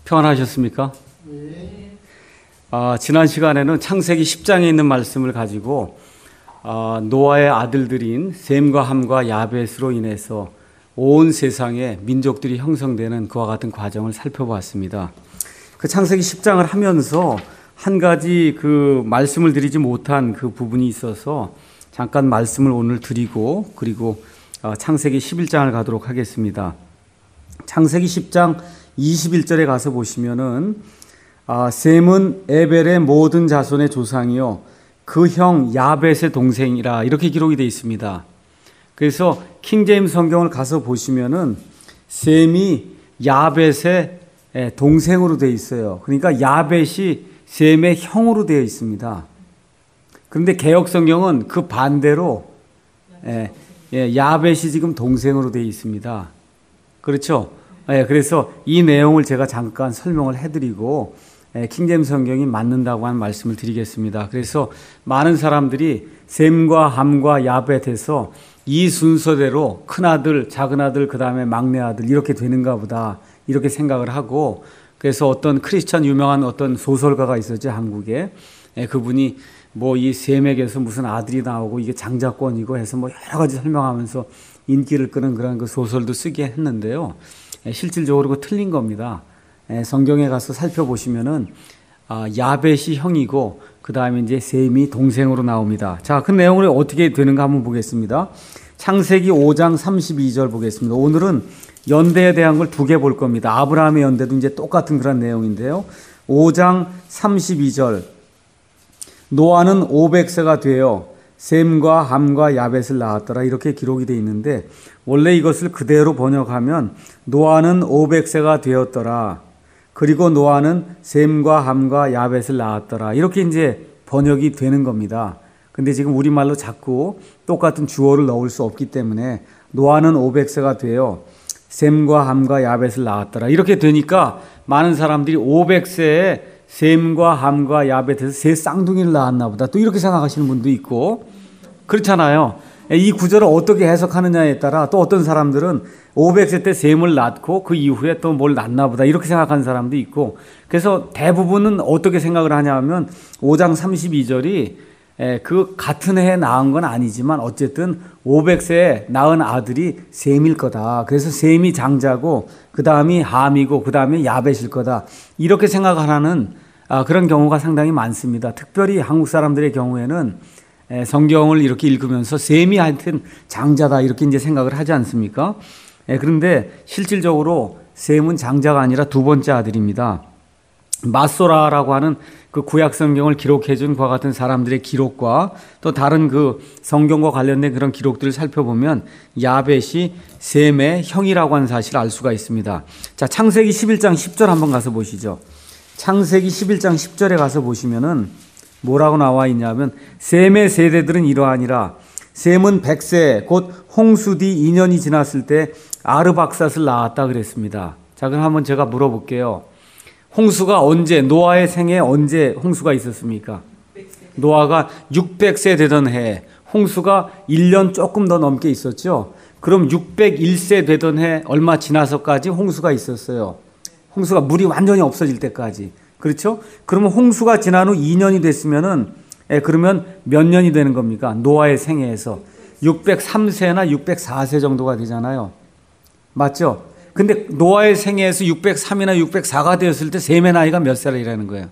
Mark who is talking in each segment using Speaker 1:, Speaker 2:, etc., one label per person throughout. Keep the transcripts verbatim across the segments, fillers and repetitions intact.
Speaker 1: 평안하셨습니까? 네. 아, 지난 시간에는 창세기 십 장에 있는 말씀을 가지고 아, 노아의 아들들인 셈과 함과 야벳으로 인해서 온 세상에 민족들이 형성되는 그와 같은 과정을 살펴보았습니다. 그 창세기 십 장을 하면서 한 가지 그 말씀을 드리지 못한 그 부분이 있어서 잠깐 말씀을 오늘 드리고 그리고 창세기 십일 장을 가도록 하겠습니다. 창세기 십 장 이십일 절에 가서 보시면은 아, 셈은 에벨의 모든 자손의 조상이요 그 형 야벳의 동생이라 이렇게 기록이 되어 있습니다. 그래서 킹제임스 성경을 가서 보시면은 셈이 야벳의 동생으로 되어 있어요. 그러니까 야벳이 셈의 형으로 되어 있습니다. 그런데 개역 성경은 그 반대로 예, 예, 야벳이 지금 동생으로 되어 있습니다. 그렇죠? 예, 그래서 이 내용을 제가 잠깐 설명을 해드리고 예, 킹제임스 성경이 맞는다고 한 말씀을 드리겠습니다. 그래서 많은 사람들이 셈과 함과 야벳에서 이 순서대로 큰아들, 작은아들, 그 다음에 막내아들 이렇게 되는가 보다 이렇게 생각을 하고 그래서 어떤 크리스천 유명한 어떤 소설가가 있었죠, 한국에. 예, 그분이 뭐 이 셈에게서 무슨 아들이 나오고 이게 장자권이고 해서 뭐 여러 가지 설명하면서 인기를 끄는 그런 그 소설도 쓰게 했는데요. 예, 실질적으로 그 틀린 겁니다. 예, 성경에 가서 살펴보시면은 아, 야벳이 형이고 그 다음에 이제 셈이 동생으로 나옵니다. 자, 그 내용을 어떻게 되는가 한번 보겠습니다. 창세기 오 장 삼십이 절 보겠습니다. 오늘은 연대에 대한 걸 두 개 볼 겁니다. 아브라함의 연대도 이제 똑같은 그런 내용인데요. 오 장 삼십이 절 노아는 오백 세가 되어 셈과 함과 야벳을 낳았더라 이렇게 기록이 되어 있는데 원래 이것을 그대로 번역하면 노아는 오백 세가 되었더라. 그리고 노아는 셈과 함과 야벳을 낳았더라. 이렇게 이제 번역이 되는 겁니다. 근데 지금 우리말로 자꾸 똑같은 주어를 넣을 수 없기 때문에 노아는 오백 세가 되어 셈과 함과 야벳을 낳았더라. 이렇게 되니까 많은 사람들이 오백 세에 셈과 함과 야벳에서 세 쌍둥이를 낳았나 보다. 또 이렇게 생각하시는 분도 있고 그렇잖아요. 이 구절을 어떻게 해석하느냐에 따라 또 어떤 사람들은 오백 세 때 셈을 낳고 그 이후에 또 뭘 낳나 보다 이렇게 생각하는 사람도 있고 그래서 대부분은 어떻게 생각을 하냐면 오 장 삼십이 절이 그 같은 해에 낳은 건 아니지만 어쨌든 오백 세에 낳은 아들이 셈일 거다. 그래서 셈이 장자고 그 다음이 함이고 그 다음에 야벳일 거다. 이렇게 생각하는 그런 경우가 상당히 많습니다. 특별히 한국 사람들의 경우에는 성경을 이렇게 읽으면서 셈이 하여튼 장자다 이렇게 이제 생각을 하지 않습니까? 그런데 실질적으로 셈은 장자가 아니라 두 번째 아들입니다. 마소라라고 하는 그 구약 성경을 기록해 준 그와 같은 사람들의 기록과 또 다른 그 성경과 관련된 그런 기록들을 살펴보면 야벳이 셈의 형이라고 하는 사실을 알 수가 있습니다. 자, 창세기 십일 장 십 절 한번 가서 보시죠. 창세기 십일 장 십 절에 가서 보시면은 뭐라고 나와 있냐면 셈의 세대들은 이러하니라. 셈은 백 세 곧 홍수 뒤 이 년이 지났을 때 아르박삿을 낳았다 그랬습니다. 자, 그럼 한번 제가 물어볼게요. 홍수가 언제, 노아의 생에 언제 홍수가 있었습니까? 노아가 육백 세 되던 해에 홍수가 일 년 조금 더 넘게 있었죠. 그럼 육백일 세 되던 해 얼마 지나서까지 홍수가 있었어요. 홍수가 물이 완전히 없어질 때까지. 그렇죠? 그러면 홍수가 지난 후 이 년이 됐으면은 예, 그러면 몇 년이 되는 겁니까? 노아의 생애에서 육백삼 세나 육백사 세 정도가 되잖아요. 맞죠? 근데 노아의 생애에서 육백삼이나 육백사가 되었을 때 셈의 나이가 몇 살이라는 거예요?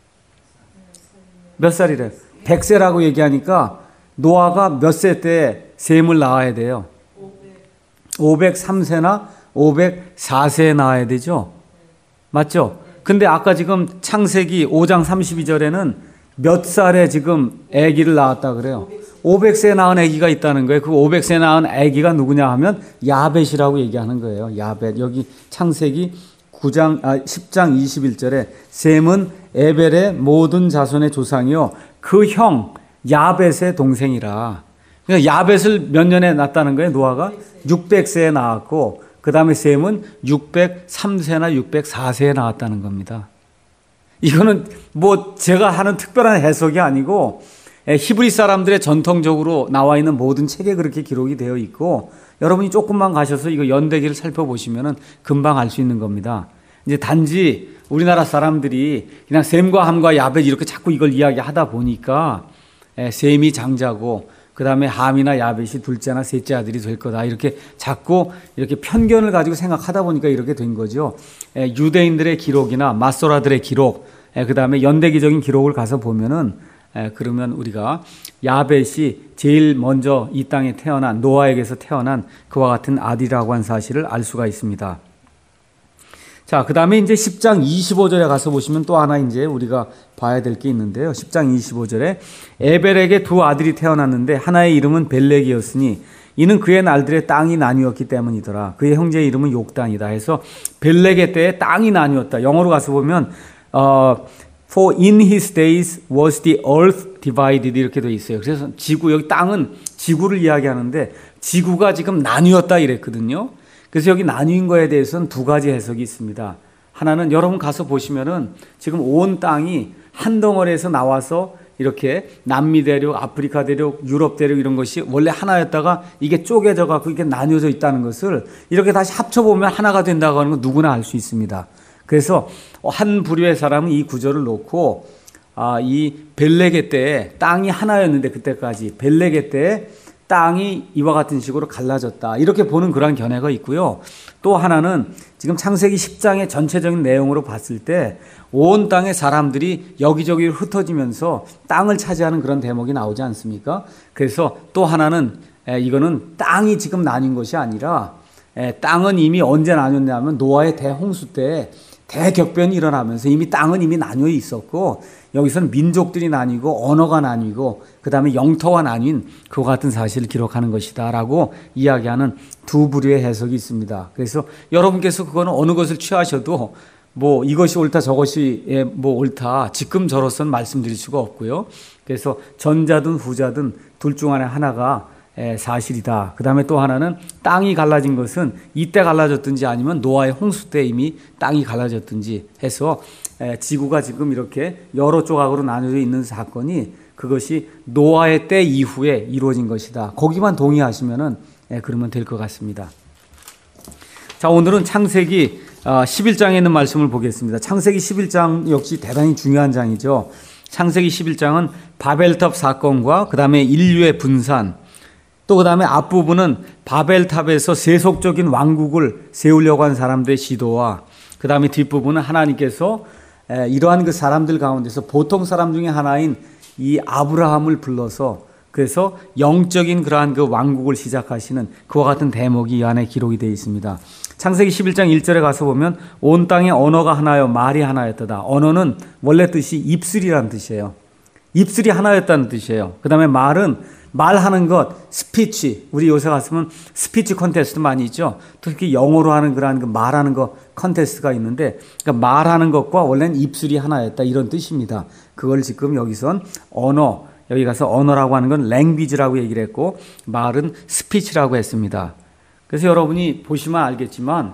Speaker 1: 몇 살이래요? 백 세라고 얘기하니까 노아가 몇 세 때 셈을 낳아야 돼요? 오백삼 세나 오백사 세에 낳아야 되죠? 맞죠? 근데 아까 지금 창세기 오 장 삼십이 절에는 몇 살에 지금 아기를 낳았다 그래요? 오백 세 낳은 아기가 있다는 거예요. 그 오백 세 낳은 아기가 누구냐 하면 야벳이라고 얘기하는 거예요. 야벳. 여기 창세기 구 장, 아, 십 장 이십일 절에 셈은 에벨의 모든 자손의 조상이요 그 형 야벳의 동생이라. 그러니까 야벳을 몇 년에 낳았다는 거예요? 노아가 육백 세에 낳았고 그 다음에 셈은 육백삼 세나 육백사 세에 낳았다는 겁니다. 이거는 뭐 제가 하는 특별한 해석이 아니고 히브리 사람들의 전통적으로 나와 있는 모든 책에 그렇게 기록이 되어 있고 여러분이 조금만 가셔서 이거 연대기를 살펴보시면은 금방 알 수 있는 겁니다. 이제 단지 우리나라 사람들이 그냥 셈과 함과 야벳 이렇게 자꾸 이걸 이야기하다 보니까 셈이 장자고 그 다음에 함이나 야벳이 둘째나 셋째 아들이 될 거다. 이렇게 자꾸 이렇게 편견을 가지고 생각하다 보니까 이렇게 된 거죠. 유대인들의 기록이나 마소라들의 기록, 그 다음에 연대기적인 기록을 가서 보면은 그러면 우리가 야벳이 제일 먼저 이 땅에 태어난 노아에게서 태어난 그와 같은 아들이라고 한 사실을 알 수가 있습니다. 자, 그 다음에 이제 십 장 이십오 절에 가서 보시면 또 하나 이제 우리가 봐야 될 게 있는데요. 십 장 이십오 절에 에벨에게 두 아들이 태어났는데 하나의 이름은 벨렉이었으니 이는 그의 날들의 땅이 나뉘었기 때문이더라. 그의 형제의 이름은 욕단이다 해서 벨렉의 때에 땅이 나뉘었다. 영어로 가서 보면 어, For in his days was the earth divided 이렇게 되어 있어요. 그래서 지구, 여기 땅은 지구를 이야기하는데 지구가 지금 나뉘었다 이랬거든요. 그래서 여기 나뉜 거에 대해서는 두 가지 해석이 있습니다. 하나는 여러분 가서 보시면은 지금 온 땅이 한 덩어리에서 나와서 이렇게 남미 대륙, 아프리카 대륙, 유럽 대륙 이런 것이 원래 하나였다가 이게 쪼개져 갖고 이게 나뉘어져 있다는 것을 이렇게 다시 합쳐보면 하나가 된다고 하는 건 누구나 알 수 있습니다. 그래서 한 부류의 사람은 이 구절을 놓고 아, 이 벨렉의 때에 땅이 하나였는데 그때까지 벨렉의 때에 땅이 이와 같은 식으로 갈라졌다. 이렇게 보는 그런 견해가 있고요. 또 하나는 지금 창세기 십 장의 전체적인 내용으로 봤을 때 온 땅의 사람들이 여기저기 흩어지면서 땅을 차지하는 그런 대목이 나오지 않습니까? 그래서 또 하나는 에, 이거는 땅이 지금 나뉜 것이 아니라 에, 땅은 이미 언제 나뉘었냐면 노아의 대홍수 때 대격변이 일어나면서 이미 땅은 이미 나뉘어 있었고 여기서는 민족들이 나뉘고 언어가 나뉘고 그 다음에 영토가 나뉜 그와 같은 사실을 기록하는 것이다 라고 이야기하는 두 부류의 해석이 있습니다. 그래서 여러분께서 그거는 어느 것을 취하셔도 뭐 이것이 옳다 저것이 뭐 옳다 지금 저로서는 말씀드릴 수가 없고요. 그래서 전자든 후자든 둘 중 안에 하나가 사실이다. 그 다음에 또 하나는 땅이 갈라진 것은 이때 갈라졌든지 아니면 노아의 홍수 때 이미 땅이 갈라졌든지 해서 지구가 지금 이렇게 여러 조각으로 나눠져 있는 사건이 그것이 노아의 때 이후에 이루어진 것이다. 거기만 동의하시면은 그러면 될 것 같습니다. 자, 오늘은 창세기 십일 장에 있는 말씀을 보겠습니다. 창세기 십일 장 역시 대단히 중요한 장이죠. 창세기 십일 장은 바벨탑 사건과 그 다음에 인류의 분산 또 그 다음에 앞부분은 바벨탑에서 세속적인 왕국을 세우려고 한 사람들의 시도와 그 다음에 뒷부분은 하나님께서 이러한 그 사람들 가운데서 보통 사람 중에 하나인 이 아브라함을 불러서 그래서 영적인 그러한 그 왕국을 시작하시는 그와 같은 대목이 이 안에 기록이 되어 있습니다. 창세기 십일 장 일 절에 가서 보면 온 땅에 언어가 하나요 말이 하나였다. 언어는 원래 뜻이 입술이라는 뜻이에요. 입술이 하나였다는 뜻이에요. 그 다음에 말은 말하는 것, 스피치. 우리 요새 갔으면 스피치 컨테스트 많이 있죠. 특히 영어로 하는 그러한 그 말하는 거 컨테스트가 있는데, 그러니까 말하는 것과 원래는 입술이 하나였다 이런 뜻입니다. 그걸 지금 여기선 언어, 여기 가서 언어라고 하는 건 랭귀지라고 얘기를 했고, 말은 스피치라고 했습니다. 그래서 여러분이 보시면 알겠지만,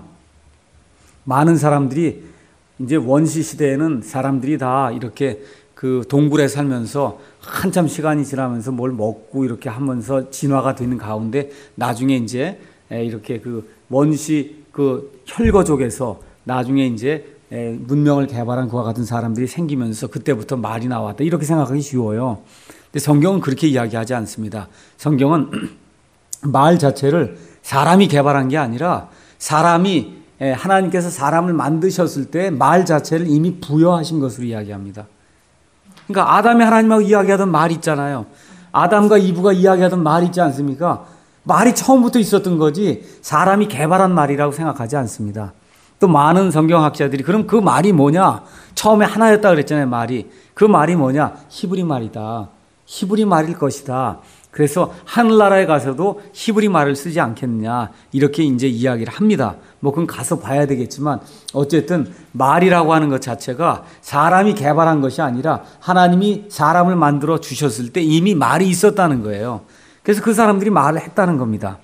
Speaker 1: 많은 사람들이 이제 원시 시대에는 사람들이 다 이렇게 그 동굴에 살면서 한참 시간이 지나면서 뭘 먹고 이렇게 하면서 진화가 되는 가운데 나중에 이제 이렇게 그 원시 그 혈거족에서 나중에 이제 문명을 개발한 그와 같은 사람들이 생기면서 그때부터 말이 나왔다 이렇게 생각하기 쉬워요. 근데 성경은 그렇게 이야기하지 않습니다. 성경은 말 자체를 사람이 개발한 게 아니라 사람이 하나님께서 사람을 만드셨을 때 말 자체를 이미 부여하신 것으로 이야기합니다. 그러니까 아담이 하나님하고 이야기하던 말 있잖아요. 아담과 이브가 이야기하던 말 있지 않습니까? 말이 처음부터 있었던 거지 사람이 개발한 말이라고 생각하지 않습니다. 또 많은 성경학자들이 그럼 그 말이 뭐냐? 처음에 하나였다 그랬잖아요. 말이. 그 말이 뭐냐? 히브리 말이다. 히브리 말일 것이다. 그래서 하늘나라에 가서도 히브리 말을 쓰지 않겠느냐 이렇게 이제 이야기를 합니다. 뭐 그건 가서 봐야 되겠지만 어쨌든 말이라고 하는 것 자체가 사람이 개발한 것이 아니라 하나님이 사람을 만들어 주셨을 때 이미 말이 있었다는 거예요. 그래서 그 사람들이 말을 했다는 겁니다.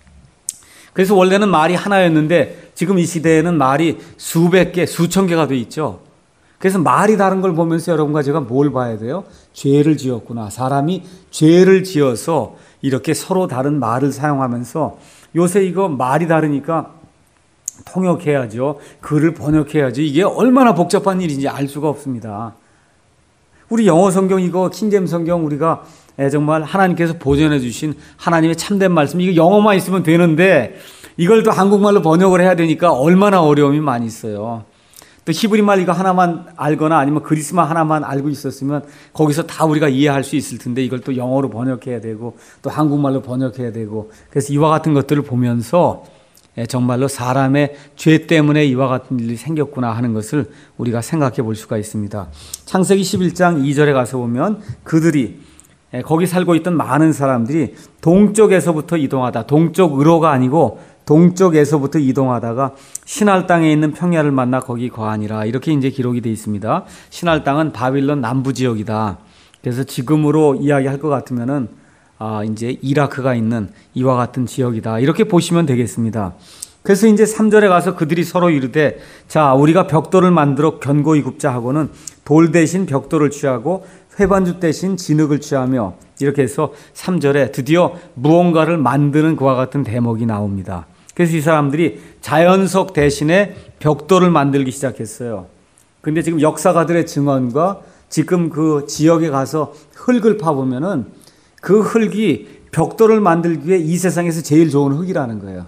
Speaker 1: 그래서 원래는 말이 하나였는데 지금 이 시대에는 말이 수백 개, 수천 개가 돼 있죠. 그래서 말이 다른 걸 보면서 여러분과 제가 뭘 봐야 돼요? 죄를 지었구나. 사람이 죄를 지어서 이렇게 서로 다른 말을 사용하면서 요새 이거 말이 다르니까 통역해야죠. 글을 번역해야죠. 이게 얼마나 복잡한 일인지 알 수가 없습니다. 우리 영어 성경 이거 킹잼 성경 우리가 정말 하나님께서 보존해 주신 하나님의 참된 말씀 이거 영어만 있으면 되는데 이걸 또 한국말로 번역을 해야 되니까 얼마나 어려움이 많이 있어요. 또 히브리말 이거 하나만 알거나 아니면 그리스말 하나만 알고 있었으면 거기서 다 우리가 이해할 수 있을 텐데 이걸 또 영어로 번역해야 되고 또 한국말로 번역해야 되고 그래서 이와 같은 것들을 보면서 정말로 사람의 죄 때문에 이와 같은 일이 생겼구나 하는 것을 우리가 생각해 볼 수가 있습니다. 창세기 십일 장 이 절에 가서 보면 그들이 거기 살고 있던 많은 사람들이 동쪽에서부터 이동하다 동쪽으로가 아니고 동쪽에서부터 이동하다가 신할 땅에 있는 평야를 만나 거기 거하니라 이렇게 이제 기록이 되어 있습니다. 신할 땅은 바빌론 남부 지역이다. 그래서 지금으로 이야기할 것 같으면은 아 이제 이라크가 있는 이와 같은 지역이다. 이렇게 보시면 되겠습니다. 그래서 이제 삼 절에 가서 그들이 서로 이르되 자 우리가 벽돌을 만들어 견고히 굽자 하고는 돌 대신 벽돌을 취하고 회반죽 대신 진흙을 취하며 이렇게 해서 삼 절에 드디어 무언가를 만드는 그와 같은 대목이 나옵니다. 그래서 이 사람들이 자연석 대신에 벽돌을 만들기 시작했어요. 근데 지금 역사가들의 증언과 지금 그 지역에 가서 흙을 파보면은 그 흙이 벽돌을 만들기 위해 이 세상에서 제일 좋은 흙이라는 거예요.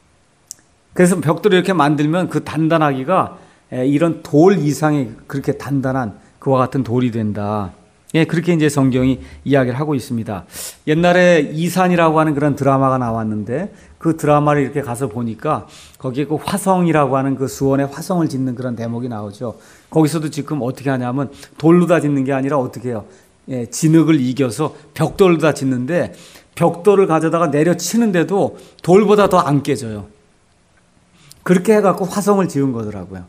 Speaker 1: 그래서 벽돌을 이렇게 만들면 그 단단하기가 이런 돌 이상의 그렇게 단단한 그와 같은 돌이 된다. 예, 그렇게 이제 성경이 이야기를 하고 있습니다. 옛날에 이산이라고 하는 그런 드라마가 나왔는데 그 드라마를 이렇게 가서 보니까 거기에 그 화성이라고 하는 그 수원에 화성을 짓는 그런 대목이 나오죠. 거기서도 지금 어떻게 하냐면 돌로 다 짓는 게 아니라 어떻게 해요? 예, 진흙을 이겨서 벽돌로 다 짓는데 벽돌을 가져다가 내려치는데도 돌보다 더 안 깨져요. 그렇게 해갖고 화성을 지은 거더라고요.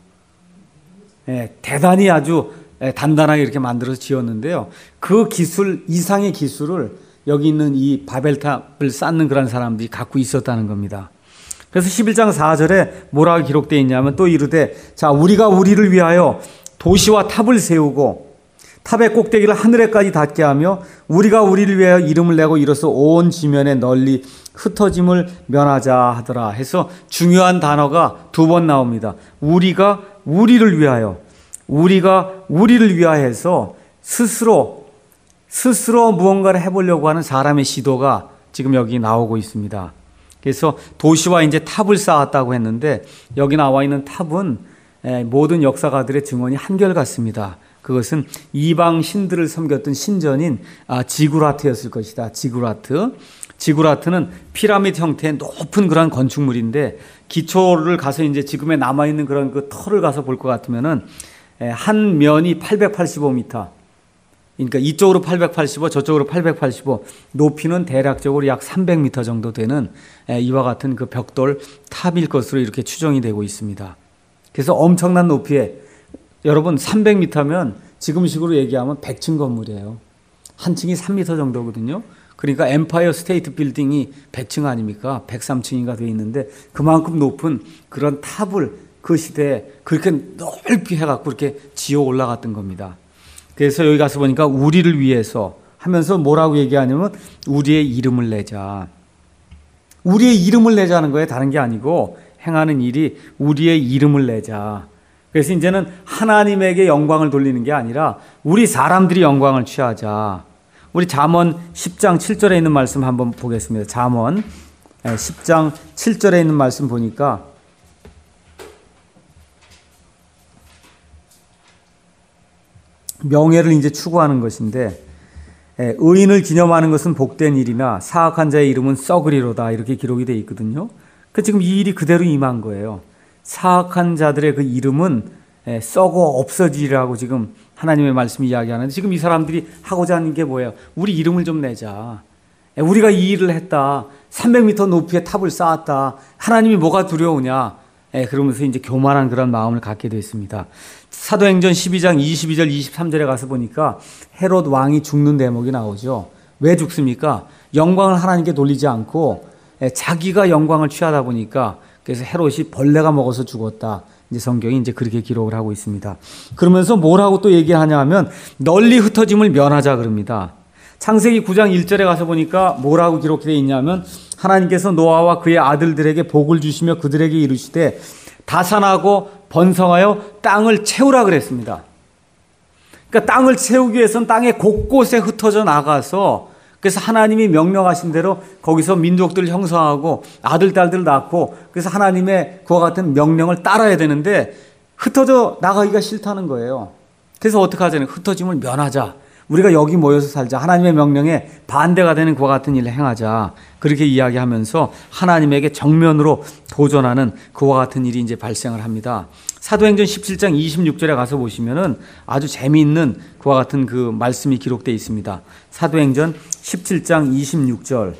Speaker 1: 예, 대단히 아주 단단하게 이렇게 만들어서 지었는데요. 그 기술 이상의 기술을 여기 있는 이 바벨탑을 쌓는 그런 사람들이 갖고 있었다는 겁니다. 그래서 십일 장 사 절에 뭐라고 기록되어 있냐면 또 이르되 자 우리가 우리를 위하여 도시와 탑을 세우고 탑의 꼭대기를 하늘에까지 닿게 하며 우리가 우리를 위하여 이름을 내고 이로써 온 지면에 널리 흩어짐을 면하자 하더라 해서 중요한 단어가 두 번 나옵니다. 우리가 우리를 위하여 우리가 우리를 위하여서 스스로 스스로 무언가를 해보려고 하는 사람의 시도가 지금 여기 나오고 있습니다. 그래서 도시와 이제 탑을 쌓았다고 했는데 여기 나와 있는 탑은 모든 역사가들의 증언이 한결같습니다. 그것은 이방 신들을 섬겼던 신전인 지구라트였을 것이다. 지구라트. 지구라트는 피라미드 형태의 높은 그런 건축물인데 기초를 가서 이제 지금에 남아있는 그런 그 털을 가서 볼 것 같으면은 한 면이 팔백팔십오 미터. 그러니까 이쪽으로 팔백팔십오, 저쪽으로 팔백팔십오, 높이는 대략적으로 약 삼백 미터 정도 되는 이와 같은 그 벽돌 탑일 것으로 이렇게 추정이 되고 있습니다. 그래서 엄청난 높이에 여러분 삼백 미터면 지금식으로 얘기하면 백 층 건물이에요. 한 층이 삼 미터 정도거든요. 그러니까 엠파이어 스테이트 빌딩이 백 층 아닙니까? 백삼 층인가 돼 있는데 그만큼 높은 그런 탑을 그 시대에 그렇게 넓게 해갖고 이렇게 지어 올라갔던 겁니다. 그래서 여기 가서 보니까 우리를 위해서 하면서 뭐라고 얘기하냐면 우리의 이름을 내자. 우리의 이름을 내자는 거예요. 다른 게 아니고 행하는 일이 우리의 이름을 내자. 그래서 이제는 하나님에게 영광을 돌리는 게 아니라 우리 사람들이 영광을 취하자. 우리 잠언 십 장 칠 절에 있는 말씀 한번 보겠습니다. 잠언 십 장 칠 절에 있는 말씀 보니까 명예를 이제 추구하는 것인데 의인을 기념하는 것은 복된 일이나 사악한 자의 이름은 썩으리로다 이렇게 기록이 되어 있거든요. 그 지금 이 일이 그대로 임한 거예요. 사악한 자들의 그 이름은 썩어 없어지리라고 지금 하나님의 말씀이 이야기하는데 지금 이 사람들이 하고자 하는 게 뭐예요? 우리 이름을 좀 내자. 우리가 이 일을 했다. 삼백 미터 높이의 탑을 쌓았다. 하나님이 뭐가 두려우냐? 그러면서 이제 교만한 그런 마음을 갖게 됐습니다. 사도행전 십이 장 이십이 절 이십삼 절에 가서 보니까 헤롯 왕이 죽는 대목이 나오죠. 왜 죽습니까? 영광을 하나님께 돌리지 않고 자기가 영광을 취하다 보니까 그래서 헤롯이 벌레가 먹어서 죽었다. 이제 성경이 이제 그렇게 기록을 하고 있습니다. 그러면서 뭐라고 또 얘기하냐 하면 널리 흩어짐을 면하자 그럽니다. 창세기 구 장 일 절에 가서 보니까 뭐라고 기록되어 있냐면 하나님께서 노아와 그의 아들들에게 복을 주시며 그들에게 이르시되 다산하고 번성하여 땅을 채우라 그랬습니다. 그러니까 땅을 채우기 위해서는 땅의 곳곳에 흩어져 나가서, 그래서 하나님이 명령하신 대로 거기서 민족들을 형성하고 아들, 딸들을 낳고, 그래서 하나님의 그와 같은 명령을 따라야 되는데 흩어져 나가기가 싫다는 거예요. 그래서 어떻게 하자는, 흩어짐을 면하자. 우리가 여기 모여서 살자. 하나님의 명령에 반대가 되는 그와 같은 일을 행하자. 그렇게 이야기하면서 하나님에게 정면으로 도전하는 그와 같은 일이 이제 발생을 합니다. 사도행전 십칠 장 이십육 절에 가서 보시면은 아주 재미있는 그와 같은 그 말씀이 기록되어 있습니다. 사도행전 십칠 장 이십육 절.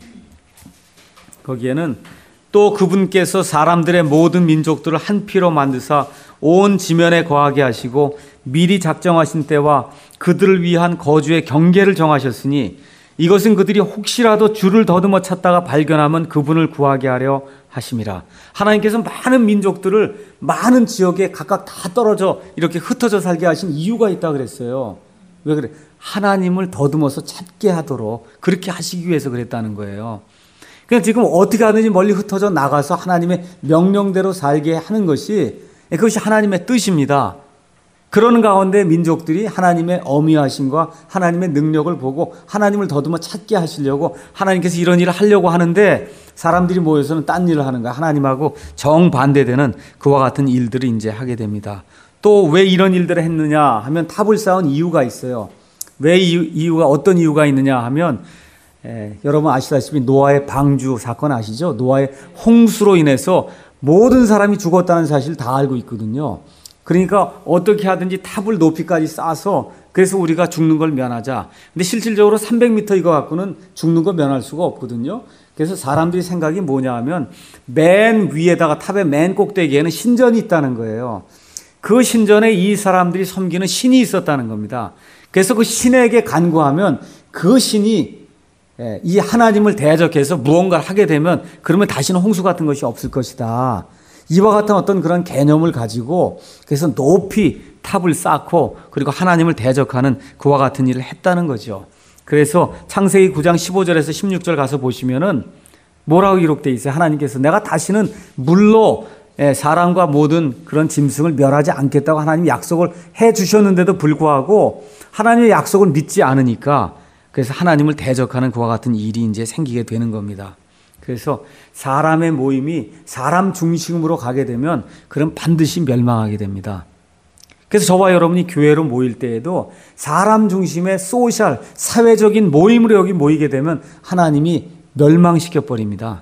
Speaker 1: 거기에는 또 그분께서 사람들의 모든 민족들을 한 피로 만드사 온 지면에 거하게 하시고 미리 작정하신 때와 그들을 위한 거주의 경계를 정하셨으니 이것은 그들이 혹시라도 주를 더듬어 찾다가 발견하면 그분을 구하게 하려 하심이라. 하나님께서 많은 민족들을 많은 지역에 각각 다 떨어져 이렇게 흩어져 살게 하신 이유가 있다 그랬어요. 왜 그래? 하나님을 더듬어서 찾게 하도록 그렇게 하시기 위해서 그랬다는 거예요. 그냥 지금 어떻게 하든지 멀리 흩어져 나가서 하나님의 명령대로 살게 하는 것이, 그것이 하나님의 뜻입니다. 그러는 가운데 민족들이 하나님의 어미하심과 하나님의 능력을 보고 하나님을 더듬어 찾게 하시려고 하나님께서 이런 일을 하려고 하는데 사람들이 모여서는 딴 일을 하는 거야. 하나님하고 정반대되는 그와 같은 일들을 이제 하게 됩니다. 또 왜 이런 일들을 했느냐 하면 탑을 쌓은 이유가 있어요. 왜 이유, 이유가 어떤 이유가 있느냐 하면 에, 여러분 아시다시피 노아의 방주 사건 아시죠? 노아의 홍수로 인해서 모든 사람이 죽었다는 사실을 다 알고 있거든요. 그러니까 어떻게 하든지 탑을 높이까지 쌓아서 그래서 우리가 죽는 걸 면하자. 근데 실질적으로 삼백 미터 이거 갖고는 죽는 거 면할 수가 없거든요. 그래서 사람들이 생각이 뭐냐 하면 맨 위에다가 탑의 맨 꼭대기에는 신전이 있다는 거예요. 그 신전에 이 사람들이 섬기는 신이 있었다는 겁니다. 그래서 그 신에게 간구하면 그 신이 이 하나님을 대적해서 무언가를 하게 되면 그러면 다시는 홍수 같은 것이 없을 것이다. 이와 같은 어떤 그런 개념을 가지고 그래서 높이 탑을 쌓고 그리고 하나님을 대적하는 그와 같은 일을 했다는 거죠. 그래서 창세기 구 장 십오 절에서 십육 절 가서 보시면은 뭐라고 기록되어 있어요? 하나님께서 내가 다시는 물로 사람과 모든 그런 짐승을 멸하지 않겠다고 하나님이 약속을 해 주셨는데도 불구하고 하나님의 약속을 믿지 않으니까 그래서 하나님을 대적하는 그와 같은 일이 이제 생기게 되는 겁니다. 그래서 사람의 모임이 사람 중심으로 가게 되면 그럼 반드시 멸망하게 됩니다. 그래서 저와 여러분이 교회로 모일 때에도 사람 중심의 소셜, 사회적인 모임으로 여기 모이게 되면 하나님이 멸망시켜 버립니다.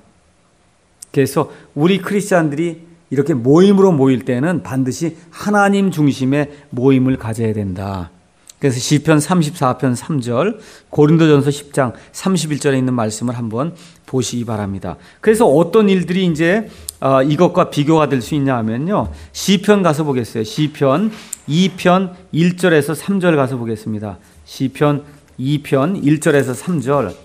Speaker 1: 그래서 우리 크리스찬들이 이렇게 모임으로 모일 때는 반드시 하나님 중심의 모임을 가져야 된다. 그래서 시편 삼십사 편 삼 절, 고린도전서 십 장 삼십일 절에 있는 말씀을 한번 보시기 바랍니다. 그래서 어떤 일들이 이제 이것과 비교가 될 수 있냐 하면요. 시편 가서 보겠어요. 시편 이 편 일 절에서 삼 절 가서 보겠습니다. 시편 이 편 일 절에서 삼 절.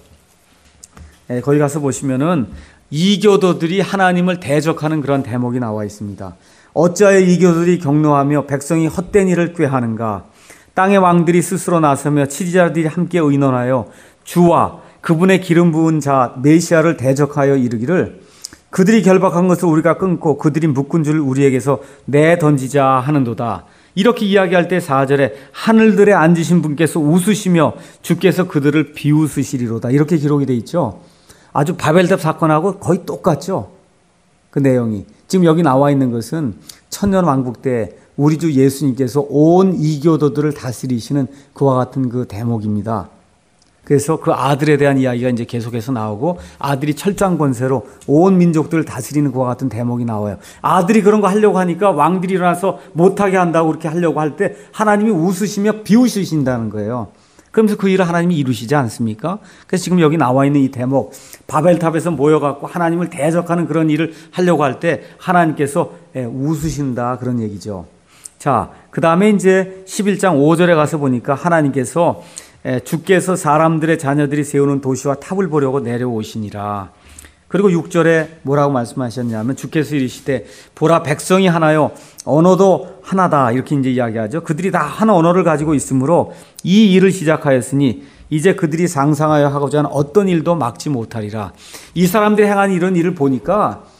Speaker 1: 네, 거기 가서 보시면은 이교도들이 하나님을 대적하는 그런 대목이 나와 있습니다. 어찌하여 이교도들이 격노하며 백성이 헛된 일을 꾀하는가? 땅의 왕들이 스스로 나서며 치리자들이 함께 의논하여 주와 그분의 기름 부은 자 메시아를 대적하여 이르기를 그들이 결박한 것을 우리가 끊고 그들이 묶은 줄을 우리에게서 내던지자 하는도다. 이렇게 이야기할 때 사 절에 하늘들에 앉으신 분께서 웃으시며 주께서 그들을 비웃으시리로다. 이렇게 기록이 되어 있죠. 아주 바벨탑 사건하고 거의 똑같죠. 그 내용이. 지금 여기 나와 있는 것은 천년 왕국 때 우리 주 예수님께서 온 이교도들을 다스리시는 그와 같은 그 대목입니다. 그래서 그 아들에 대한 이야기가 이제 계속해서 나오고 아들이 철장 권세로 온 민족들을 다스리는 그와 같은 대목이 나와요. 아들이 그런 거 하려고 하니까 왕들이 일어나서 못하게 한다고 그렇게 하려고 할 때 하나님이 웃으시며 비웃으신다는 거예요. 그러면서 그 일을 하나님이 이루시지 않습니까? 그래서 지금 여기 나와 있는 이 대목, 바벨탑에서 모여갖고 하나님을 대적하는 그런 일을 하려고 할 때 하나님께서 웃으신다 그런 얘기죠. 자, 그 다음에 이제 십일 장 오 절에 가서 보니까 하나님께서 주께서 사람들의 자녀들이 세우는 도시와 탑을 보려고 내려오시니라. 그리고 육 절에 뭐라고 말씀하셨냐면 주께서 이르시되 보라 백성이 하나요 언어도 하나다 이렇게 이제 이야기하죠. 그들이 다 한 언어를 가지고 있으므로 이 일을 시작하였으니 이제 그들이 상상하여 하고자 하는 어떤 일도 막지 못하리라. 이 사람들이 행한 이런 일을 보니까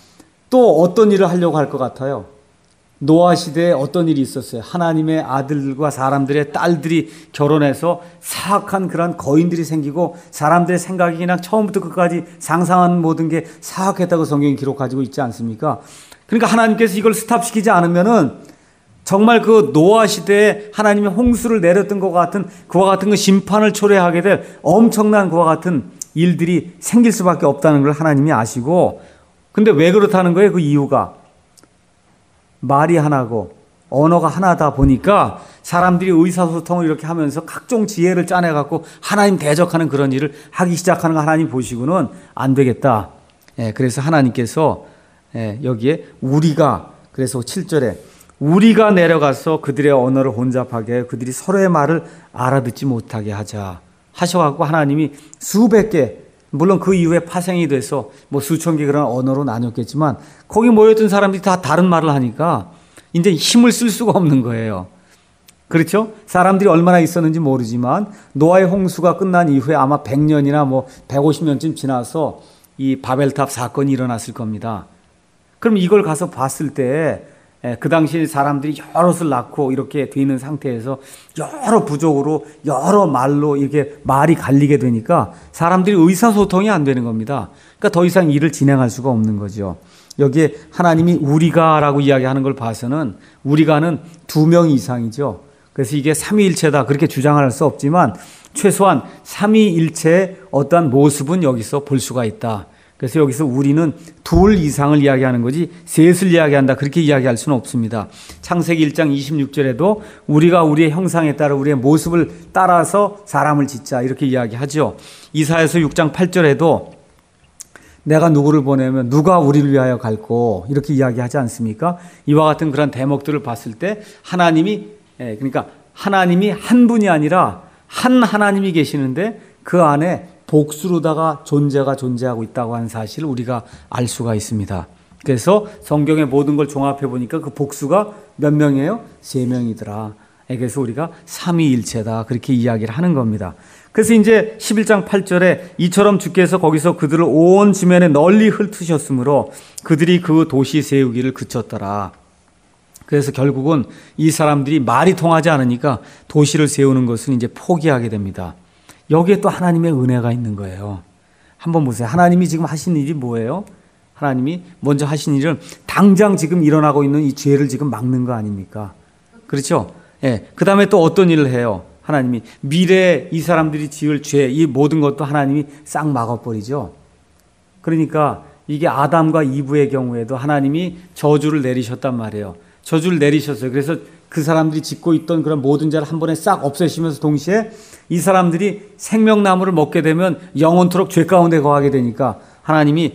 Speaker 1: 또 어떤 일을 하려고 할 것 같아요? 노아 시대에 어떤 일이 있었어요? 하나님의 아들들과 사람들의 딸들이 결혼해서 사악한 그런 거인들이 생기고 사람들의 생각이 그냥 처음부터 끝까지 상상한 모든 게 사악했다고 성경이 기록하고 있지 않습니까? 그러니까 하나님께서 이걸 스탑시키지 않으면은 정말 그 노아 시대에 하나님의 홍수를 내렸던 것과 같은 그와 같은 그 심판을 초래하게 될 엄청난 그와 같은 일들이 생길 수밖에 없다는 걸 하나님이 아시고, 근데 왜 그렇다는 거예요? 그 이유가 말이 하나고 언어가 하나다 보니까 사람들이 의사소통을 이렇게 하면서 각종 지혜를 짜내갖고 하나님 대적하는 그런 일을 하기 시작하는 거 하나님 보시고는 안 되겠다. 예, 그래서 하나님께서 예, 여기에 우리가, 그래서 칠 절에 우리가 내려가서 그들의 언어를 혼잡하게 그들이 서로의 말을 알아듣지 못하게 하자 하셔갖고 하나님이 수백 개, 물론 그 이후에 파생이 돼서 뭐 수천 개 그런 언어로 나눴겠지만 거기 모였던 사람들이 다 다른 말을 하니까 이제 힘을 쓸 수가 없는 거예요. 그렇죠? 사람들이 얼마나 있었는지 모르지만 노아의 홍수가 끝난 이후에 아마 백 년이나 뭐 백오십 년쯤 지나서 이 바벨탑 사건이 일어났을 겁니다. 그럼 이걸 가서 봤을 때 그 당시 사람들이 여럿을 낳고 이렇게 돼 있는 상태에서 여러 부족으로 여러 말로 이렇게 말이 갈리게 되니까 사람들이 의사소통이 안 되는 겁니다. 그러니까 더 이상 일을 진행할 수가 없는 거죠. 여기에 하나님이 우리가라고 이야기하는 걸 봐서는 우리가는 두 명 이상이죠. 그래서 이게 삼위일체다 그렇게 주장할 수 없지만 최소한 삼위일체의 어떠한 모습은 여기서 볼 수가 있다. 그래서 여기서 우리는 둘 이상을 이야기하는 거지 셋을 이야기한다 그렇게 이야기할 수는 없습니다. 창세기 일 장 이십육 절에도 우리가 우리의 형상에 따라 우리의 모습을 따라서 사람을 짓자 이렇게 이야기하죠. 이사야서 육 장 팔 절에도 내가 누구를 보내면 누가 우리를 위하여 갈고 이렇게 이야기하지 않습니까? 이와 같은 그런 대목들을 봤을 때 하나님이, 그러니까 하나님이 한 분이 아니라 한 하나님이 계시는데 그 안에 복수로다가 존재가 존재하고 있다고 하는 사실을 우리가 알 수가 있습니다. 그래서 성경의 모든 걸 종합해 보니까 그 복수가 몇 명이에요? 세 명이더라. 그래서 우리가 삼위일체다 그렇게 이야기를 하는 겁니다. 그래서 이제 십일 장 팔 절에 이처럼 주께서 거기서 그들을 온 지면에 널리 흩으셨으므로 그들이 그 도시 세우기를 그쳤더라. 그래서 결국은 이 사람들이 말이 통하지 않으니까 도시를 세우는 것은 이제 포기하게 됩니다. 여기에 또 하나님의 은혜가 있는 거예요. 한번 보세요. 하나님이 지금 하신 일이 뭐예요? 하나님이 먼저 하신 일은 당장 지금 일어나고 있는 이 죄를 지금 막는 거 아닙니까? 그렇죠? 예. 그 다음에 또 어떤 일을 해요? 하나님이 미래에 이 사람들이 지을 죄, 이 모든 것도 하나님이 싹 막아버리죠. 그러니까 이게 아담과 이브의 경우에도 하나님이 저주를 내리셨단 말이에요. 저주를 내리셨어요. 그래서 그 사람들이 짓고 있던 그런 모든 죄를 한 번에 싹 없애시면서 동시에 이 사람들이 생명나무를 먹게 되면 영원토록 죄 가운데 거하게 되니까 하나님이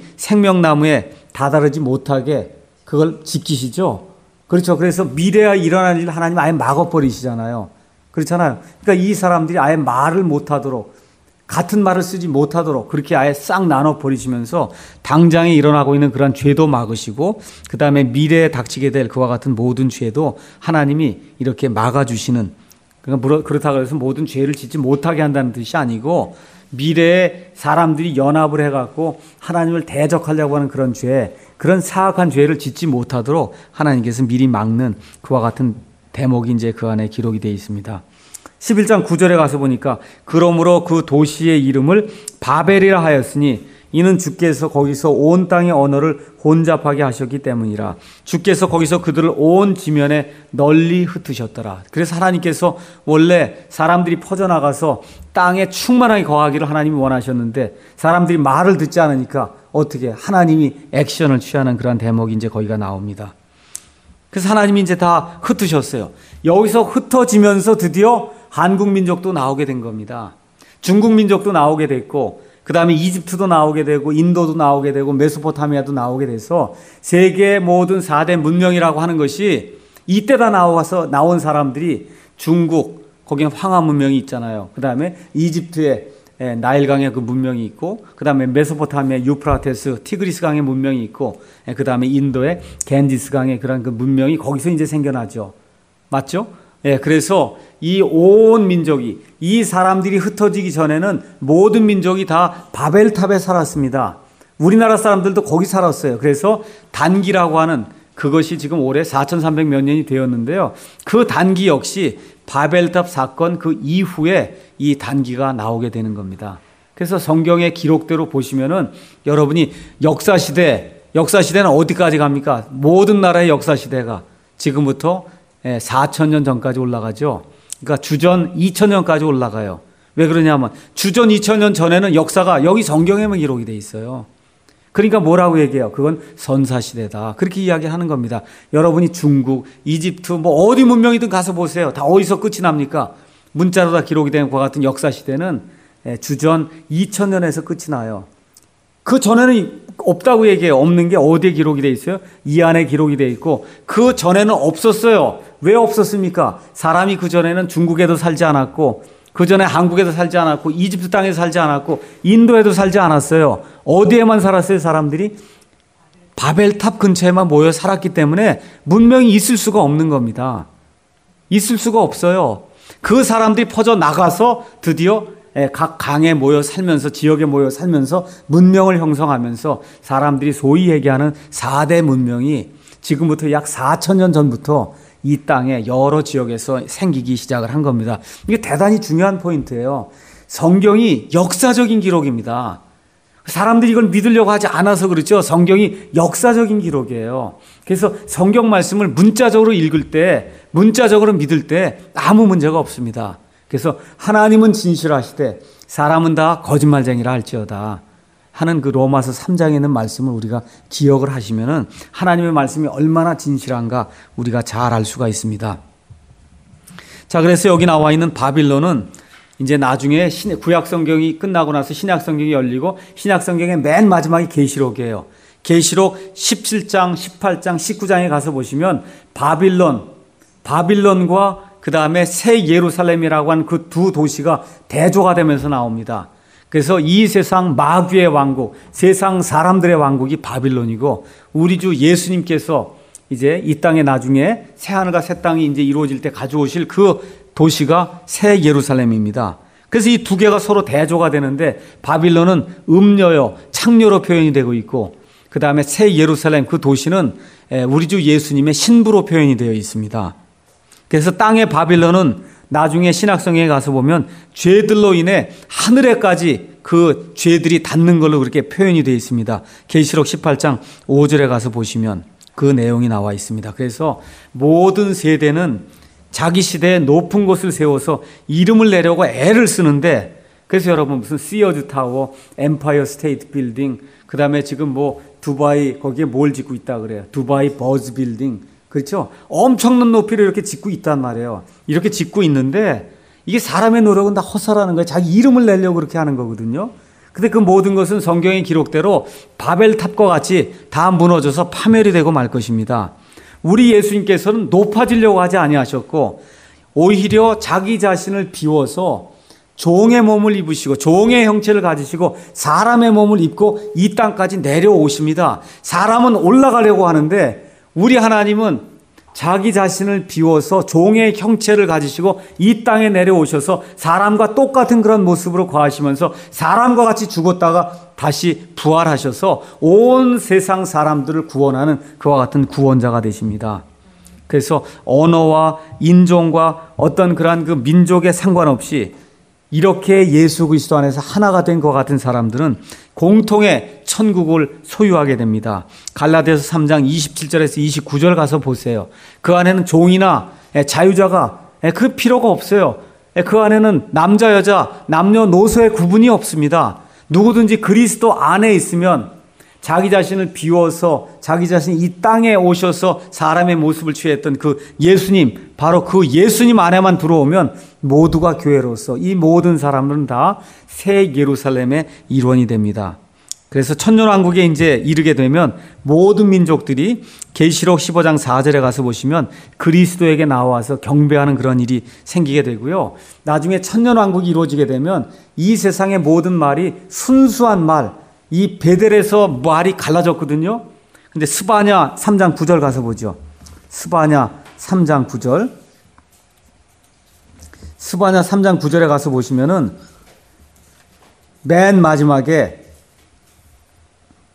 Speaker 1: 생명나무에 다다르지 못하게 그걸 지키시죠. 그렇죠. 그래서 미래에 일어날 일을 하나님 아예 막아버리시잖아요. 그렇잖아요. 그러니까 이 사람들이 아예 말을 못하도록 같은 말을 쓰지 못하도록 그렇게 아예 싹 나눠버리시면서 당장에 일어나고 있는 그런 죄도 막으시고 그 다음에 미래에 닥치게 될 그와 같은 모든 죄도 하나님이 이렇게 막아주시는, 그러니까 그렇다고 해서 모든 죄를 짓지 못하게 한다는 뜻이 아니고 미래에 사람들이 연합을 해갖고 하나님을 대적하려고 하는 그런 죄, 그런 사악한 죄를 짓지 못하도록 하나님께서 미리 막는 그와 같은 대목이 이제 그 안에 기록이 되어 있습니다. 십일 장 구 절에 가서 보니까 그러므로 그 도시의 이름을 바벨이라 하였으니 이는 주께서 거기서 온 땅의 언어를 혼잡하게 하셨기 때문이라. 주께서 거기서 그들을 온 지면에 널리 흩으셨더라. 그래서 하나님께서 원래 사람들이 퍼져나가서 땅에 충만하게 거하기를 하나님이 원하셨는데 사람들이 말을 듣지 않으니까 어떻게 하나님이 액션을 취하는 그런 대목이 이제 거기가 나옵니다. 그래서 하나님이 이제 다 흩으셨어요. 여기서 흩어지면서 드디어 한국 민족도 나오게 된 겁니다. 중국 민족도 나오게 됐고 그 다음에 이집트도 나오게 되고 인도도 나오게 되고 메소포타미아도 나오게 돼서 세계 모든 사 대 문명이라고 하는 것이 이때다 나와서 나온 사람들이 중국, 거기는 황하 문명이 있잖아요. 그 다음에 이집트에 나일강의 그 문명이 있고 그 다음에 메소포타미아 유프라테스 티그리스 강의 문명이 있고 그 다음에 인도의 겐지스 강의 그런 그 문명이 거기서 이제 생겨나죠. 맞죠? 예, 그래서 이 온 민족이, 이 사람들이 흩어지기 전에는 모든 민족이 다 바벨탑에 살았습니다. 우리나라 사람들도 거기 살았어요. 그래서 단기라고 하는 그것이 지금 올해 사천삼백 몇 년이 되었는데요. 그 단기 역시 바벨탑 사건 그 이후에 이 단기가 나오게 되는 겁니다. 그래서 성경의 기록대로 보시면은 여러분이 역사시대, 역사시대는 어디까지 갑니까? 모든 나라의 역사시대가 지금부터 사천 년 전까지 올라가죠. 그러니까 주전 이천 년까지 올라가요. 왜 그러냐면 주전 이천 년 전에는 역사가 여기 성경에만 기록이 돼 있어요. 그러니까 뭐라고 얘기해요? 그건 선사시대다. 그렇게 이야기하는 겁니다. 여러분이 중국, 이집트, 뭐 어디 문명이든 가서 보세요. 다 어디서 끝이 납니까? 문자로 다 기록이 된 것 같은 역사시대는 주전 이천 년에서 끝이 나요. 그 전에는 없다고 얘기해요. 없는 게 어디에 기록이 돼 있어요? 이 안에 기록이 돼 있고 그 전에는 없었어요. 왜 없었습니까? 사람이 그 전에는 중국에도 살지 않았고 그 전에 한국에도 살지 않았고 이집트 땅에도 살지 않았고 인도에도 살지 않았어요. 어디에만 살았어요? 사람들이 바벨탑 근처에만 모여 살았기 때문에 문명이 있을 수가 없는 겁니다. 있을 수가 없어요. 그 사람들이 퍼져 나가서 드디어 각 강에 모여 살면서 지역에 모여 살면서 문명을 형성하면서 사람들이 소위 얘기하는 사 대 문명이 지금부터 약 사천 년 전부터 이 땅의 여러 지역에서 생기기 시작을 한 겁니다. 이게 대단히 중요한 포인트예요. 성경이 역사적인 기록입니다. 사람들이 이걸 믿으려고 하지 않아서 그렇죠. 성경이 역사적인 기록이에요. 그래서 성경 말씀을 문자적으로 읽을 때, 문자적으로 믿을 때 아무 문제가 없습니다. 그래서 하나님은 진실하시되 사람은 다 거짓말쟁이라 할지어다 하는 그 로마서 삼 장에 있는 말씀을 우리가 기억을 하시면은 하나님의 말씀이 얼마나 진실한가 우리가 잘 알 수가 있습니다. 자, 그래서 여기 나와 있는 바빌론은 이제 나중에 구약 성경이 끝나고 나서 신약 성경이 열리고 신약 성경의 맨 마지막이 계시록이에요. 계시록 십칠 장, 십팔 장, 십구 장에 가서 보시면 바빌론, 바빌론과 그 다음에 새 예루살렘이라고 하는 그 두 도시가 대조가 되면서 나옵니다. 그래서 이 세상 마귀의 왕국, 세상 사람들의 왕국이 바빌론이고 우리 주 예수님께서 이제 이 땅에 나중에 새 하늘과 새 땅이 이제 이루어질 때 가져오실 그 도시가 새 예루살렘입니다. 그래서 이 두 개가 서로 대조가 되는데 바빌론은 음녀요, 창녀로 표현이 되고 있고 그 다음에 새 예루살렘 그 도시는 우리 주 예수님의 신부로 표현이 되어 있습니다. 그래서 땅의 바빌론은 나중에 신약성경에 가서 보면 죄들로 인해 하늘에까지 그 죄들이 닿는 걸로 그렇게 표현이 되어 있습니다. 계시록 십팔 장 오 절에 가서 보시면 그 내용이 나와 있습니다. 그래서 모든 세대는 자기 시대에 높은 곳을 세워서 이름을 내려고 애를 쓰는데 그래서 여러분 무슨 시어즈 타워, 엠파이어 스테이트 빌딩 그 다음에 지금 뭐 두바이 거기에 뭘 짓고 있다 그래요. 두바이 버즈 빌딩 그렇죠? 엄청난 높이를 이렇게 짓고 있단 말이에요. 이렇게 짓고 있는데 이게 사람의 노력은 다 헛살하는 거예요. 자기 이름을 내려고 그렇게 하는 거거든요. 근데 그 모든 것은 성경의 기록대로 바벨탑과 같이 다 무너져서 파멸이 되고 말 것입니다. 우리 예수님께서는 높아지려고 하지 아니하셨고 오히려 자기 자신을 비워서 종의 몸을 입으시고 종의 형체를 가지시고 사람의 몸을 입고 이 땅까지 내려오십니다. 사람은 올라가려고 하는데 우리 하나님은 자기 자신을 비워서 종의 형체를 가지시고 이 땅에 내려오셔서 사람과 똑같은 그런 모습으로 거하시면서 사람과 같이 죽었다가 다시 부활하셔서 온 세상 사람들을 구원하는 그와 같은 구원자가 되십니다. 그래서 언어와 인종과 어떤 그러한 그 민족에 상관없이 이렇게 예수 그리스도 안에서 하나가 된 것 같은 사람들은 공통의 천국을 소유하게 됩니다. 갈라디아서 삼 장 이십칠 절에서 이십구 절 가서 보세요. 그 안에는 종이나 자유자가 그 필요가 없어요. 그 안에는 남자 여자 남녀노소의 구분이 없습니다. 누구든지 그리스도 안에 있으면 자기 자신을 비워서 자기 자신이 이 땅에 오셔서 사람의 모습을 취했던 그 예수님, 바로 그 예수님 안에만 들어오면 모두가 교회로서 이 모든 사람들은 다 새 예루살렘의 일원이 됩니다. 그래서 천년왕국에 이제 이르게 되면 모든 민족들이 계시록 십오 장 사 절에 가서 보시면 그리스도에게 나와서 경배하는 그런 일이 생기게 되고요. 나중에 천년왕국이 이루어지게 되면 이 세상의 모든 말이 순수한 말, 이 베델에서 말이 갈라졌거든요. 근데 스바냐 삼 장 구 절 가서 보죠. 스바냐 삼 장 구 절. 스바냐 삼 장 구 절에 가서 보시면은 맨 마지막에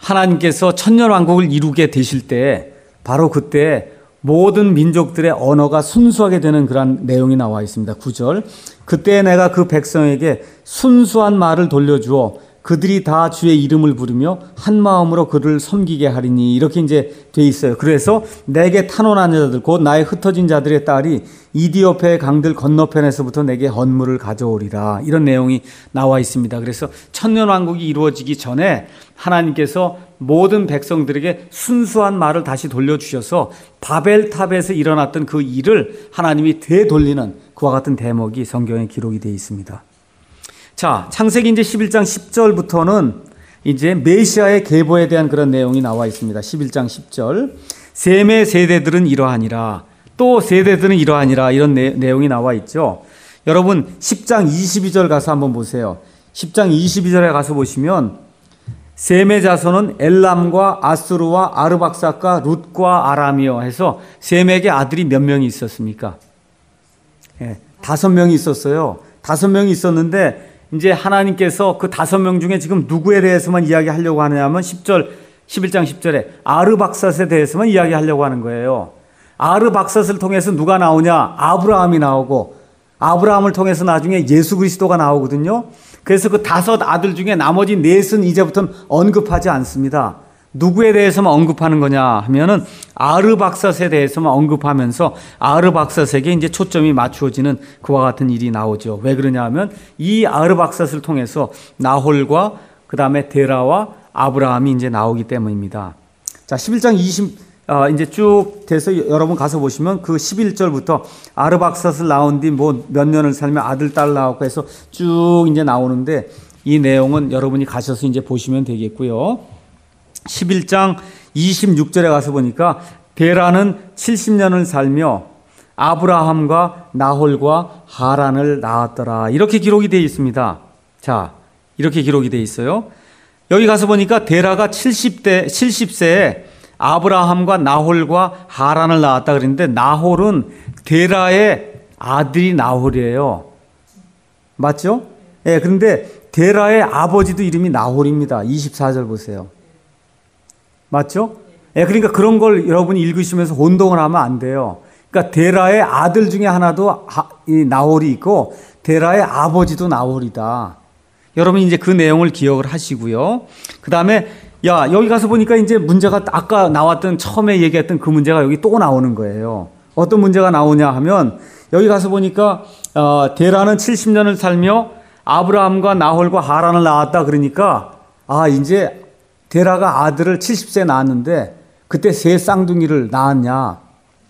Speaker 1: 하나님께서 천년왕국을 이루게 되실 때 바로 그때 모든 민족들의 언어가 순수하게 되는 그런 내용이 나와 있습니다. 구 절. 그때 내가 그 백성에게 순수한 말을 돌려주어 그들이 다 주의 이름을 부르며 한 마음으로 그를 섬기게 하리니, 이렇게 이제 돼 있어요. 그래서 내게 탄원한 자들 곧 나의 흩어진 자들의 딸이 이디오페의 강들 건너편에서부터 내게 헌물을 가져오리라, 이런 내용이 나와 있습니다. 그래서 천년왕국이 이루어지기 전에 하나님께서 모든 백성들에게 순수한 말을 다시 돌려주셔서 바벨탑에서 일어났던 그 일을 하나님이 되돌리는 그와 같은 대목이 성경에 기록이 되어 있습니다. 자, 창세기 이제 십일 장 십 절부터는 이제 메시아의 계보에 대한 그런 내용이 나와 있습니다. 십일 장 십 절. 셈의 세대들은 이러하니라, 또 세대들은 이러하니라, 이런 내, 내용이 나와 있죠. 여러분 십 장 이십이 절 가서 한번 보세요. 십 장 이십이 절에 가서 보시면 셈의 자손은 엘람과 아수르와 아르박삭과 룻과 아람이요 해서 셈에게 아들이 몇 명이 있었습니까? 예, 다섯 명이 있었어요. 다섯 명이 있었는데 이제 하나님께서 그 다섯 명 중에 지금 누구에 대해서만 이야기하려고 하느냐면 십 절, 십일 장 십 절에 아르박삿에 대해서만 이야기하려고 하는 거예요. 아르박삿을 통해서 누가 나오냐? 아브라함이 나오고, 아브라함을 통해서 나중에 예수 그리스도가 나오거든요. 그래서 그 다섯 아들 중에 나머지 넷은 이제부터는 언급하지 않습니다. 누구에 대해서만 언급하는 거냐 하면은 아르박삿에 대해서만 언급하면서 아르박삿에게 이제 초점이 맞추어지는 그와 같은 일이 나오죠. 왜 그러냐 하면 이 아르박삿을 통해서 나홀과 그 다음에 데라와 아브라함이 이제 나오기 때문입니다. 자, 십일 장 이십, 어, 이제 쭉 돼서 여러분 가서 보시면 그 십일 절부터 아르박삿을 낳은 뒤 뭐 몇 년을 살며 아들, 딸 낳았고 해서 쭉 이제 나오는데 이 내용은 여러분이 가셔서 이제 보시면 되겠고요. 십일 장 이십육 절에 가서 보니까 데라는 칠십 년을 살며 아브라함과 나홀과 하란을 낳았더라, 이렇게 기록이 되어 있습니다. 자, 이렇게 기록이 되어 있어요. 여기 가서 보니까 데라가 칠십 대, 칠십 세에 아브라함과 나홀과 하란을 낳았다 그랬는데 나홀은 데라의 아들이 나홀이에요. 맞죠? 예, 네, 그런데 데라의 아버지도 이름이 나홀입니다. 이십사 절 보세요. 맞죠? 예, 그러니까 그런 걸 여러분이 읽으시면서 혼동을 하면 안 돼요. 그러니까 데라의 아들 중에 하나도 하, 이 나홀이 있고 데라의 아버지도 나홀이다. 여러분이 이제 그 내용을 기억을 하시고요. 그 다음에 야, 여기 가서 보니까 이제 문제가 아까 나왔던 처음에 얘기했던 그 문제가 여기 또 나오는 거예요. 어떤 문제가 나오냐 하면 여기 가서 보니까 어, 데라는 칠십 년을 살며 아브라함과 나홀과 하란을 낳았다 그러니까 아, 이제 데라가 아들을 칠십 세에 낳았는데 그때 세 쌍둥이를 낳았냐?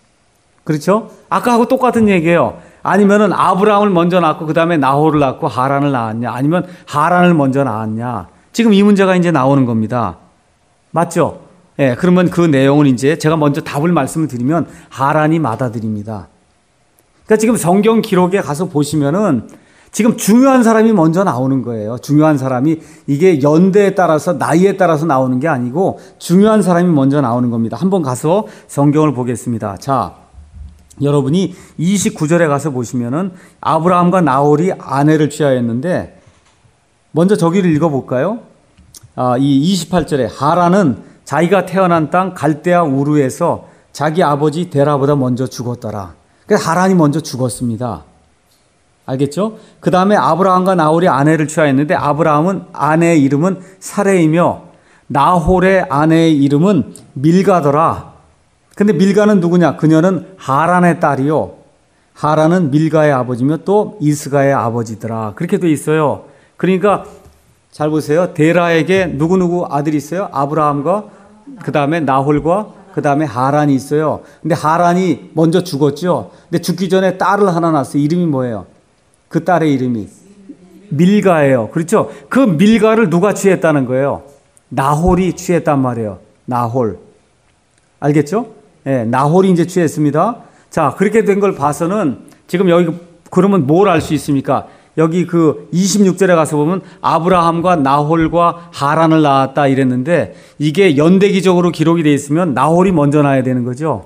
Speaker 1: 그렇죠? 아까하고 똑같은 얘기예요. 아니면은 아브라함을 먼저 낳고 그 다음에 나홀을 낳고 하란을 낳았냐? 아니면 하란을 먼저 낳았냐? 지금 이 문제가 이제 나오는 겁니다. 맞죠? 예, 그러면 그 내용은 이제 제가 먼저 답을 말씀을 드리면 하란이 맞아드립니다. 그러니까 지금 성경 기록에 가서 보시면은 지금 중요한 사람이 먼저 나오는 거예요. 중요한 사람이 이게 연대에 따라서 나이에 따라서 나오는 게 아니고 중요한 사람이 먼저 나오는 겁니다. 한번 가서 성경을 보겠습니다. 자, 여러분이 이십구 절에 가서 보시면은 아브라함과 나홀이 아내를 취하였는데 먼저 저기를 읽어볼까요? 아, 이 이십팔 절에 하란은 자기가 태어난 땅 갈대아 우르에서 자기 아버지 데라보다 먼저 죽었더라. 그래서 하란이 먼저 죽었습니다. 알겠죠? 그 다음에 아브라함과 나홀이 아내를 취하였는데 아브라함은 아내의 이름은 사레이며 나홀의 아내의 이름은 밀가더라. 근데 밀가는 누구냐? 그녀는 하란의 딸이요. 하란은 밀가의 아버지며 또 이스가의 아버지더라. 그렇게 돼 있어요. 그러니까 잘 보세요. 데라에게 누구누구 아들이 있어요? 아브라함과 그 다음에 나홀과 그 다음에 하란이 있어요. 근데 하란이 먼저 죽었죠. 근데 죽기 전에 딸을 하나 낳았어요. 이름이 뭐예요? 그 딸의 이름이 밀가예요. 그렇죠? 그 밀가를 누가 취했다는 거예요? 나홀이 취했단 말이에요. 나홀. 알겠죠? 예, 나홀이 이제 취했습니다. 자, 그렇게 된 걸 봐서는 지금 여기 그러면 뭘 알 수 있습니까? 여기 그 이십육 절에 가서 보면 아브라함과 나홀과 하란을 낳았다 이랬는데 이게 연대기적으로 기록이 되어 있으면 나홀이 먼저 낳아야 되는 거죠.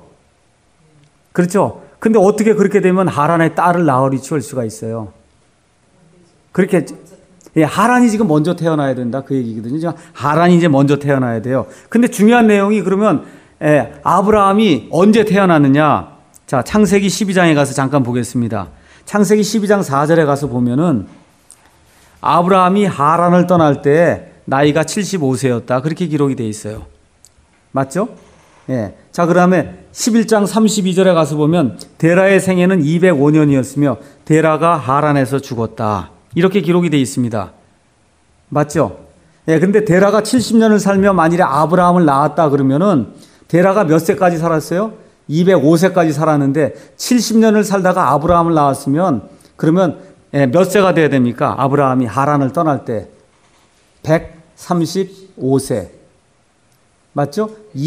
Speaker 1: 그렇죠? 근데 어떻게 그렇게 되면 하란의 딸을 나홀이 취할 수가 있어요? 그렇게 예, 하란이 지금 먼저 태어나야 된다. 그 얘기거든요. 지금 하란이 이제 먼저 태어나야 돼요. 근데 중요한 내용이 그러면 예, 아브라함이 언제 태어났느냐? 자, 창세기 십이 장에 가서 잠깐 보겠습니다. 창세기 십이 장 사 절에 가서 보면은 아브라함이 하란을 떠날 때 나이가 칠십오 세였다. 그렇게 기록이 되어 있어요. 맞죠? 예. 자, 그 다음에 십일 장 삼십이 절에 가서 보면 데라의 생애는 이백오 년이었으며 데라가 하란에서 죽었다. 이렇게 기록이 되어 있습니다. 맞죠? 예, 근데 데라가 칠십 년을 살며 만일에 아브라함을 낳았다 그러면은 데라가 몇 세까지 살았어요? 이백오 세까지 살았는데 칠십 년을 살다가 아브라함을 낳았으면 그러면 예, 몇 세가 돼야 됩니까? 아브라함이 하란을 떠날 때 백삼십오 세. 맞죠?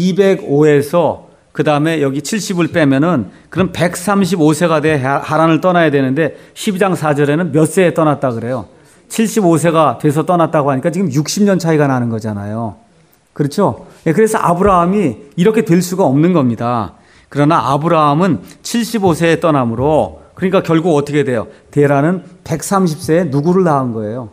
Speaker 1: 이백오에서 그 다음에 여기 칠십을 빼면은 그럼 백삼십오 세가 돼 하란을 떠나야 되는데 십이 장 사 절에는 몇 세에 떠났다 그래요? 칠십오 세가 돼서 떠났다고 하니까 지금 육십 년 차이가 나는 거잖아요. 그렇죠? 예, 그래서 아브라함이 이렇게 될 수가 없는 겁니다. 그러나 아브라함은 칠십오 세에 떠나므로 그러니까 결국 어떻게 돼요? 데라는 백삼십 세에 누구를 낳은 거예요?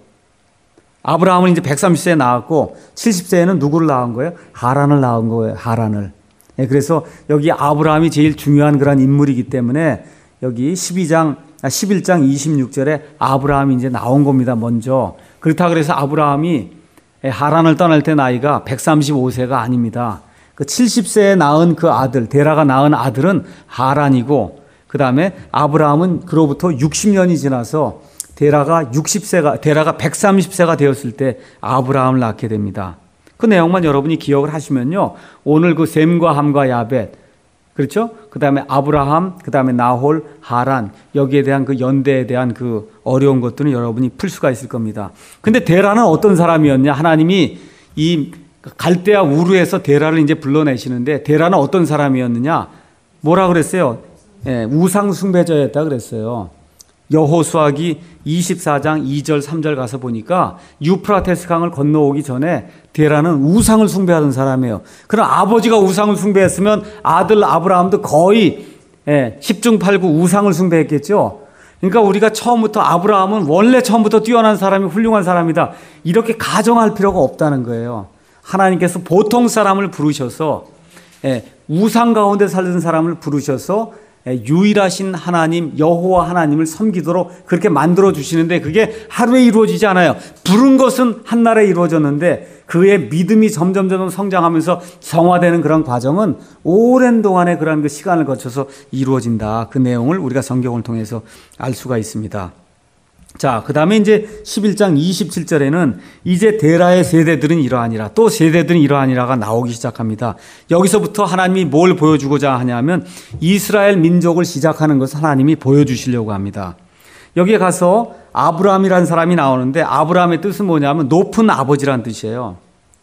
Speaker 1: 아브라함은 이제 백삼십 세에 낳았고 칠십 세에는 누구를 낳은 거예요? 하란을 낳은 거예요. 하란을. 예, 그래서 여기 아브라함이 제일 중요한 그런 인물이기 때문에 여기 십이 장, 십일 장 이십육 절에 아브라함이 이제 나온 겁니다. 먼저. 그렇다 그래서 아브라함이 하란을 떠날 때 나이가 백삼십오 세가 아닙니다. 그 칠십 세에 낳은 그 아들, 데라가 낳은 아들은 하란이고 그 다음에 아브라함은 그로부터 육십 년이 지나서 데라가 육십 세가, 데라가 백삼십 세가 되었을 때 아브라함을 낳게 됩니다. 그 내용만 여러분이 기억을 하시면요. 오늘 그 셈과 함과 야벳, 그렇죠? 그 다음에 아브라함, 그 다음에 나홀, 하란, 여기에 대한 그 연대에 대한 그 어려운 것들은 여러분이 풀 수가 있을 겁니다. 근데 데라는 어떤 사람이었냐? 하나님이 이 갈대아 우르에서 데라를 이제 불러내시는데 데라는 어떤 사람이었느냐? 뭐라 그랬어요? 예, 우상 숭배자였다 그랬어요. 여호수아기 이십사 장 이 절 삼 절 가서 보니까 유프라테스 강을 건너오기 전에 데라는 우상을 숭배하던 사람이에요. 그럼 아버지가 우상을 숭배했으면 아들 아브라함도 거의 예, 십중팔구 우상을 숭배했겠죠. 그러니까 우리가 처음부터 아브라함은 원래 처음부터 뛰어난 사람이 훌륭한 사람이다. 이렇게 가정할 필요가 없다는 거예요. 하나님께서 보통 사람을 부르셔서 예, 우상 가운데 살던 사람을 부르셔서 유일하신 하나님 여호와 하나님을 섬기도록 그렇게 만들어 주시는데 그게 하루에 이루어지지 않아요. 부른 것은 한날에 이루어졌는데 그의 믿음이 점점 점점 성장하면서 성화되는 그런 과정은 오랜 동안의 그런 그 시간을 거쳐서 이루어진다. 그 내용을 우리가 성경을 통해서 알 수가 있습니다. 자, 그 다음에 이제 십일 장 이십칠 절에는 이제 데라의 세대들은 이러하니라, 또 세대들은 이러하니라가 나오기 시작합니다. 여기서부터 하나님이 뭘 보여주고자 하냐면 이스라엘 민족을 시작하는 것을 하나님이 보여주시려고 합니다. 여기에 가서 아브라함이라는 사람이 나오는데 아브라함의 뜻은 뭐냐면 높은 아버지란 뜻이에요.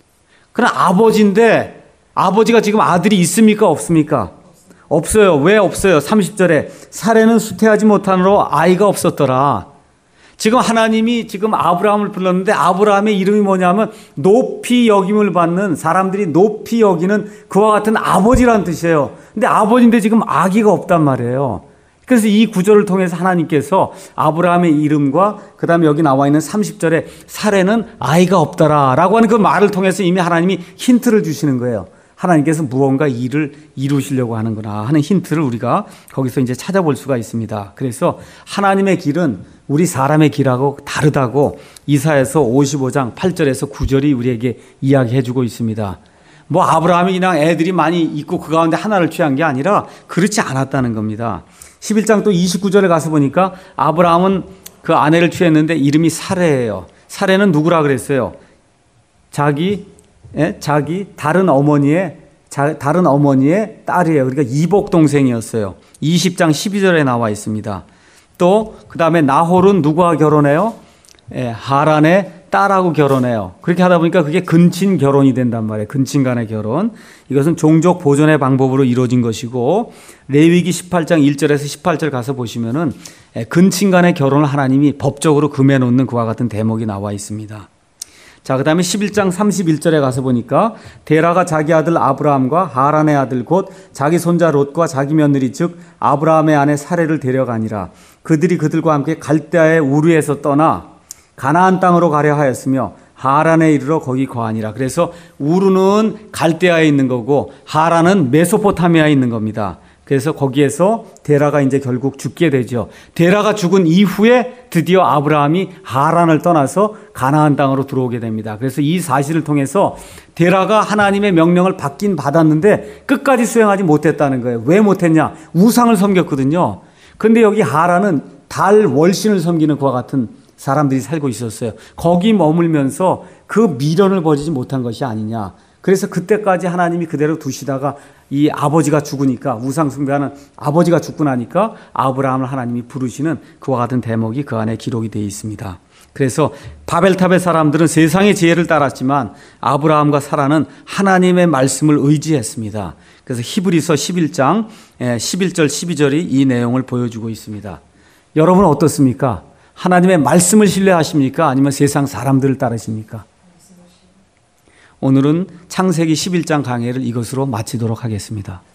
Speaker 1: 그러나 아버지인데 아버지가 지금 아들이 있습니까? 없습니까? 없어요. 왜 없어요? 삼십 절에 사례는 수태하지 못하므로 아이가 없었더라. 지금 하나님이 지금 아브라함을 불렀는데 아브라함의 이름이 뭐냐면 높이 여김을 받는, 사람들이 높이 여기는 그와 같은 아버지라는 뜻이에요. 근데 아버지인데 지금 아기가 없단 말이에요. 그래서 이 구절을 통해서 하나님께서 아브라함의 이름과 그 다음에 여기 나와 있는 삼십 절에 사례는 아이가 없더라 라고 하는 그 말을 통해서 이미 하나님이 힌트를 주시는 거예요. 하나님께서 무언가 일을 이루시려고 하는구나 하는 힌트를 우리가 거기서 이제 찾아볼 수가 있습니다. 그래서 하나님의 길은 우리 사람의 길하고 다르다고 이사야서 오십오 장 팔 절에서 구 절이 우리에게 이야기해 주고 있습니다. 뭐 아브라함이 그냥 애들이 많이 있고 그 가운데 하나를 취한 게 아니라 그렇지 않았다는 겁니다. 십일 장 또 이십구 절에 가서 보니까 아브라함은 그 아내를 취했는데 이름이 사레예요. 사레는 누구라 그랬어요? 자기 예? 자기 다른 어머니의 자, 다른 어머니의 딸이에요. 그러니까 이복 동생이었어요. 이십 장 십이 절에 나와 있습니다. 또 그 다음에 나홀은 누구와 결혼해요? 예, 하란의 딸하고 결혼해요. 그렇게 하다 보니까 그게 근친 결혼이 된단 말이에요. 근친 간의 결혼. 이것은 종족 보존의 방법으로 이루어진 것이고 레위기 십팔 장 일 절에서 십팔 절 가서 보시면은 예, 근친 간의 결혼을 하나님이 법적으로 금해놓는 그와 같은 대목이 나와 있습니다. 자, 그 다음에 십일 장 삼십일 절에 가서 보니까 데라가 자기 아들 아브라함과 하란의 아들 곧 자기 손자 롯과 자기 며느리 즉 아브라함의 아내 사레를 데려가니라. 그들이 그들과 함께 갈대아의 우르에서 떠나 가나안 땅으로 가려 하였으며 하란에 이르러 거기 거하니라. 그래서 우르는 갈대아에 있는 거고 하란은 메소포타미아에 있는 겁니다. 그래서 거기에서 데라가 이제 결국 죽게 되죠. 데라가 죽은 이후에 드디어 아브라함이 하란을 떠나서 가나안 땅으로 들어오게 됩니다. 그래서 이 사실을 통해서 데라가 하나님의 명령을 받긴 받았는데 끝까지 수행하지 못했다는 거예요. 왜 못했냐? 우상을 섬겼거든요. 그런데 여기 하란은 달 월신을 섬기는 그와 같은 사람들이 살고 있었어요. 거기 머물면서 그 미련을 버리지 못한 것이 아니냐. 그래서 그때까지 하나님이 그대로 두시다가 이 아버지가 죽으니까, 우상 숭배하는 아버지가 죽고 나니까 아브라함을 하나님이 부르시는 그와 같은 대목이 그 안에 기록이 되어 있습니다. 그래서 바벨탑의 사람들은 세상의 지혜를 따랐지만 아브라함과 사라는 하나님의 말씀을 의지했습니다. 그래서 히브리서 십일 장 십일 절 십이 절이 이 내용을 보여주고 있습니다. 여러분은 어떻습니까? 하나님의 말씀을 신뢰하십니까? 아니면 세상 사람들을 따르십니까? 오늘은 창세기 십일 장 강해를 이것으로 마치도록 하겠습니다.